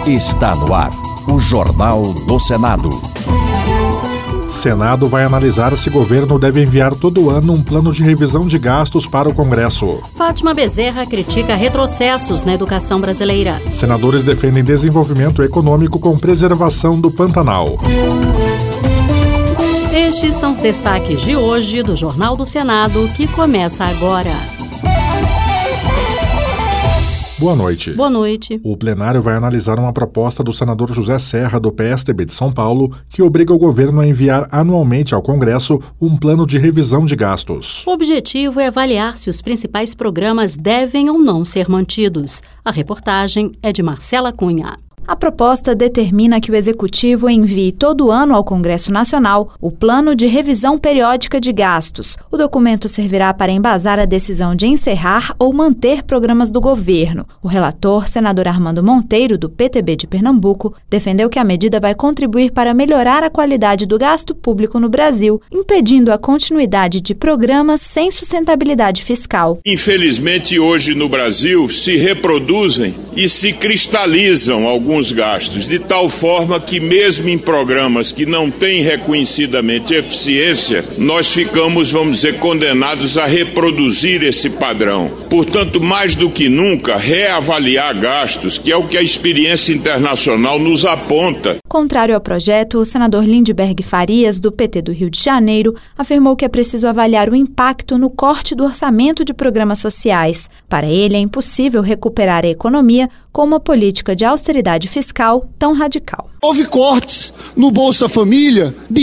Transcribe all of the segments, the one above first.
Está no ar o Jornal do Senado. Senado vai analisar se governo deve enviar todo ano um plano de revisão de gastos para o Congresso. Fátima Bezerra critica retrocessos na educação brasileira. Senadores defendem desenvolvimento econômico com preservação do Pantanal. Estes são os destaques de hoje do Jornal do Senado, que começa agora. Boa noite. Boa noite. O plenário vai analisar uma proposta do senador José Serra, do PSDB de São Paulo, que obriga o governo a enviar anualmente ao Congresso um plano de revisão de gastos. O objetivo é avaliar se os principais programas devem ou não ser mantidos. A reportagem é de Marcela Cunha. A proposta determina que o Executivo envie todo ano ao Congresso Nacional o Plano de Revisão Periódica de Gastos. O documento servirá para embasar a decisão de encerrar ou manter programas do governo. O relator, senador Armando Monteiro, do PTB de Pernambuco, defendeu que a medida vai contribuir para melhorar a qualidade do gasto público no Brasil, impedindo a continuidade de programas sem sustentabilidade fiscal. Infelizmente, hoje no Brasil se reproduzem e se cristalizam alguns gastos, de tal forma que mesmo em programas que não têm reconhecidamente eficiência, nós ficamos, vamos dizer, condenados a reproduzir esse padrão. Portanto, mais do que nunca, reavaliar gastos, que é o que a experiência internacional nos aponta. Contrário ao projeto, o senador Lindbergh Farias, do PT do Rio de Janeiro, afirmou que é preciso avaliar o impacto no corte do orçamento de programas sociais. Para ele, é impossível recuperar a economia com uma política de austeridade fiscal tão radical. Houve cortes no Bolsa Família de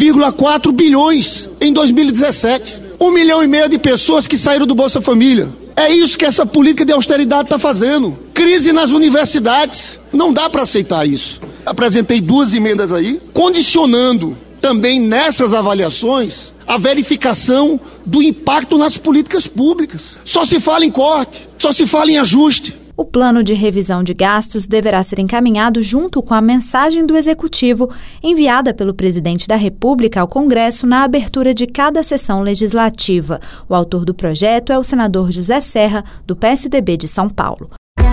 1,4 bilhões em 2017. 1,5 milhão de pessoas que saíram do Bolsa Família. É isso que essa política de austeridade está fazendo. Crise nas universidades. Não dá para aceitar isso. Apresentei 2 emendas aí, condicionando também nessas avaliações a verificação do impacto nas políticas públicas. Só se fala em corte, só se fala em ajuste. O plano de revisão de gastos deverá ser encaminhado junto com a mensagem do Executivo, enviada pelo presidente da República ao Congresso na abertura de cada sessão legislativa. O autor do projeto é o senador José Serra, do PSDB de São Paulo.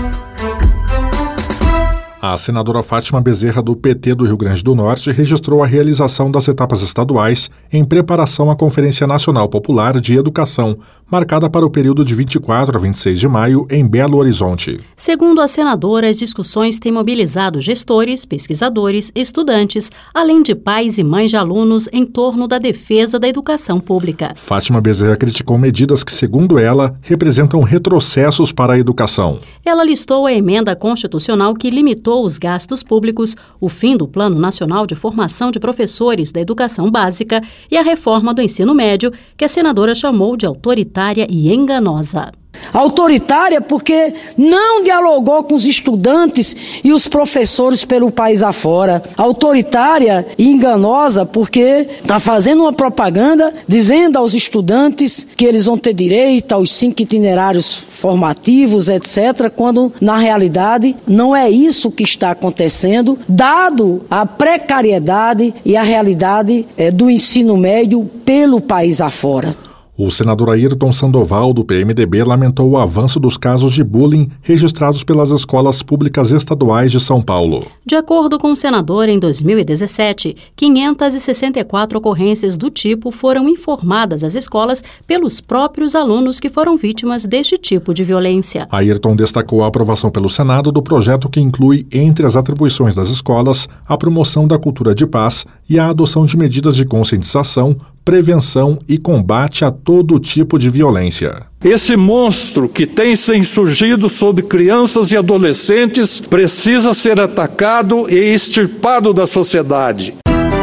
A senadora Fátima Bezerra, do PT do Rio Grande do Norte, registrou a realização das etapas estaduais em preparação à Conferência Nacional Popular de Educação, marcada para o período de 24 a 26 de maio, em Belo Horizonte. Segundo a senadora, as discussões têm mobilizado gestores, pesquisadores, estudantes, além de pais e mães de alunos em torno da defesa da educação pública. Fátima Bezerra criticou medidas que, segundo ela, representam retrocessos para a educação. Ela listou a emenda constitucional que limitou os gastos públicos, o fim do Plano Nacional de Formação de Professores da Educação Básica e a reforma do ensino médio, que a senadora chamou de autoritária e enganosa. Autoritária porque não dialogou com os estudantes e os professores pelo país afora. Autoritária e enganosa porque está fazendo uma propaganda dizendo aos estudantes que eles vão ter direito aos 5 itinerários formativos, etc., quando na realidade não é isso que está acontecendo, dado a precariedade e a realidade do ensino médio pelo país afora. O senador Ayrton Sandoval, do PMDB, lamentou o avanço dos casos de bullying registrados pelas escolas públicas estaduais de São Paulo. De acordo com o senador, em 2017, 564 ocorrências do tipo foram informadas às escolas pelos próprios alunos que foram vítimas deste tipo de violência. Ayrton destacou a aprovação pelo Senado do projeto que inclui, entre as atribuições das escolas, a promoção da cultura de paz e a adoção de medidas de conscientização, prevenção e combate a todo tipo de violência. Esse monstro que tem se insurgido sobre crianças e adolescentes precisa ser atacado e extirpado da sociedade.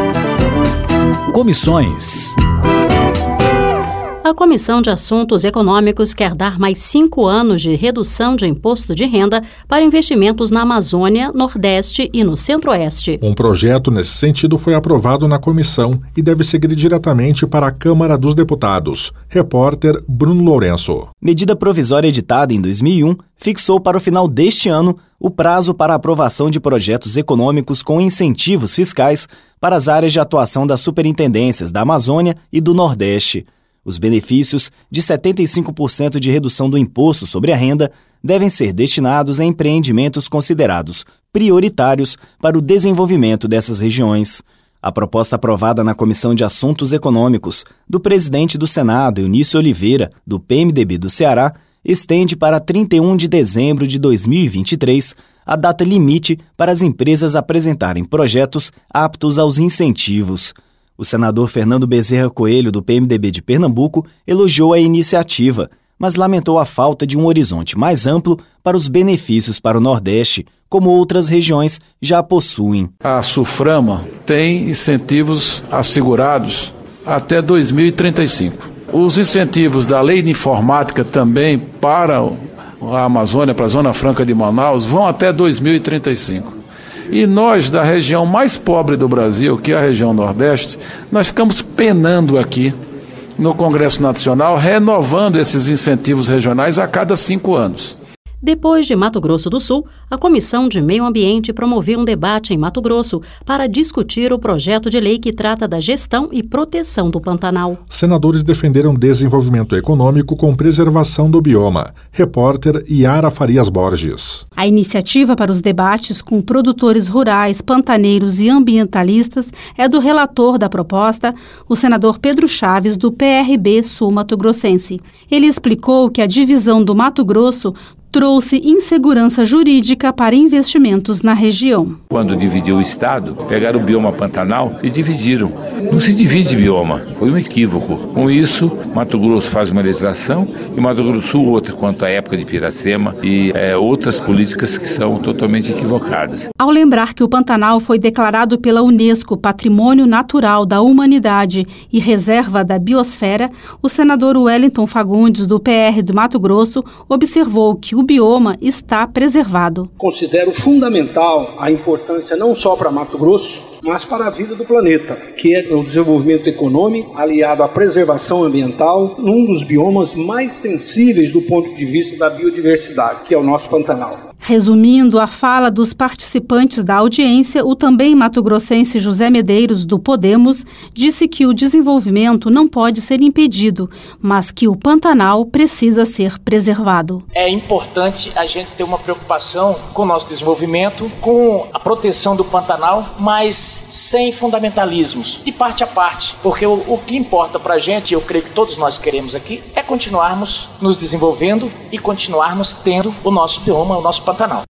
Comissões. A Comissão de Assuntos Econômicos quer dar mais 5 anos de redução de imposto de renda para investimentos na Amazônia, Nordeste e no Centro-Oeste. Um projeto nesse sentido foi aprovado na comissão e deve seguir diretamente para a Câmara dos Deputados. Repórter Bruno Lourenço. Medida provisória editada em 2001 fixou para o final deste ano o prazo para a aprovação de projetos econômicos com incentivos fiscais para as áreas de atuação das superintendências da Amazônia e do Nordeste. Os benefícios de 75% de redução do imposto sobre a renda devem ser destinados a empreendimentos considerados prioritários para o desenvolvimento dessas regiões. A proposta aprovada na Comissão de Assuntos Econômicos do presidente do Senado, Eunício Oliveira, do PMDB do Ceará, estende para 31 de dezembro de 2023 a data limite para as empresas apresentarem projetos aptos aos incentivos. O senador Fernando Bezerra Coelho, do PMDB de Pernambuco, elogiou a iniciativa, mas lamentou a falta de um horizonte mais amplo para os benefícios para o Nordeste, como outras regiões já possuem. A SUFRAMA tem incentivos assegurados até 2035. Os incentivos da Lei de Informática também para a Amazônia, para a Zona Franca de Manaus, vão até 2035. E nós, da região mais pobre do Brasil, que é a região Nordeste, nós ficamos penando aqui no Congresso Nacional, renovando esses incentivos regionais a cada 5 anos. Depois de Mato Grosso do Sul, a Comissão de Meio Ambiente promoveu um debate em Mato Grosso para discutir o projeto de lei que trata da gestão e proteção do Pantanal. Senadores defenderam desenvolvimento econômico com preservação do bioma. Repórter Yara Farias Borges. A iniciativa para os debates com produtores rurais, pantaneiros e ambientalistas é do relator da proposta, o senador Pedro Chaves, do PRB sul-mato-grossense. Ele explicou que a divisão do Mato Grosso trouxe insegurança jurídica para investimentos na região. Quando dividiu o estado, pegaram o bioma Pantanal e dividiram. Não se divide bioma, foi um equívoco. Com isso, Mato Grosso faz uma legislação e Mato Grosso do Sul outra quanto à época de Piracema e outras políticas que são totalmente equivocadas. Ao lembrar que o Pantanal foi declarado pela Unesco Patrimônio Natural da Humanidade e Reserva da Biosfera, o senador Wellington Fagundes, do PR do Mato Grosso, observou que o bioma está preservado. Considero fundamental a importância não só para Mato Grosso, mas para a vida do planeta, que é o desenvolvimento econômico aliado à preservação ambiental, num dos biomas mais sensíveis do ponto de vista da biodiversidade, que é o nosso Pantanal. Resumindo a fala dos participantes da audiência, o também mato-grossense José Medeiros, do Podemos, disse que o desenvolvimento não pode ser impedido, mas que o Pantanal precisa ser preservado. É importante a gente ter uma preocupação com o nosso desenvolvimento, com a proteção do Pantanal, mas sem fundamentalismos, de parte a parte, porque o que importa para a gente, eu creio que todos nós queremos aqui, é continuarmos nos desenvolvendo e continuarmos tendo o nosso bioma, o nosso Pantanal.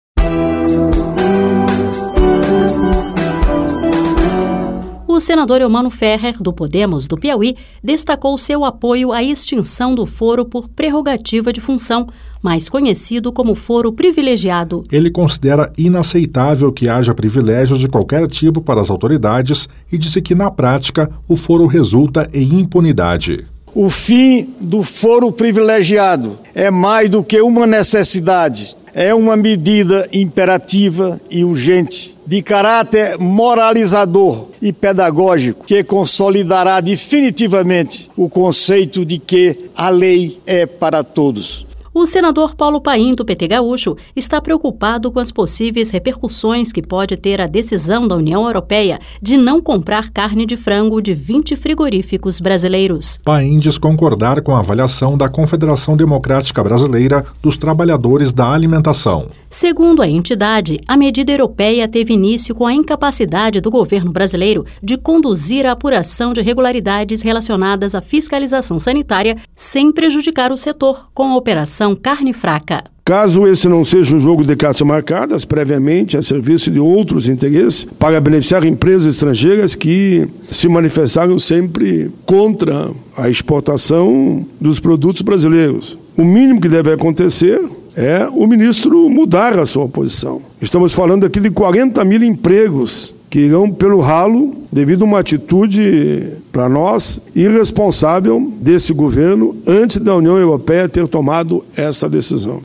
O senador Eumano Ferrer, do Podemos do Piauí, destacou seu apoio à extinção do foro por prerrogativa de função, mais conhecido como foro privilegiado. Ele considera inaceitável que haja privilégios de qualquer tipo para as autoridades e disse que, na prática, o foro resulta em impunidade. O fim do foro privilegiado é mais do que uma necessidade. É uma medida imperativa e urgente, de caráter moralizador e pedagógico, que consolidará definitivamente o conceito de que a lei é para todos. O senador Paulo Paim, do PT Gaúcho, está preocupado com as possíveis repercussões que pode ter a decisão da União Europeia de não comprar carne de frango de 20 frigoríficos brasileiros. Paim diz concordar com a avaliação da Confederação Democrática Brasileira dos Trabalhadores da Alimentação. Segundo a entidade, a medida europeia teve início com a incapacidade do governo brasileiro de conduzir a apuração de irregularidades relacionadas à fiscalização sanitária sem prejudicar o setor, com a operação Carne Fraca. Caso esse não seja um jogo de cartas marcadas previamente a serviço de outros interesses para beneficiar empresas estrangeiras que se manifestaram sempre contra a exportação dos produtos brasileiros. O mínimo que deve acontecer é o ministro mudar a sua posição. Estamos falando aqui de 40 mil empregos que irão pelo ralo devido a uma atitude, para nós, irresponsável desse governo antes da União Europeia ter tomado essa decisão.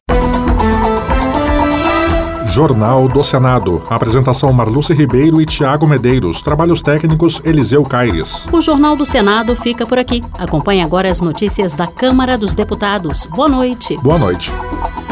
Jornal do Senado. Apresentação Marluce Ribeiro e Tiago Medeiros. Trabalhos técnicos Eliseu Caires. O Jornal do Senado fica por aqui. Acompanhe agora as notícias da Câmara dos Deputados. Boa noite. Boa noite.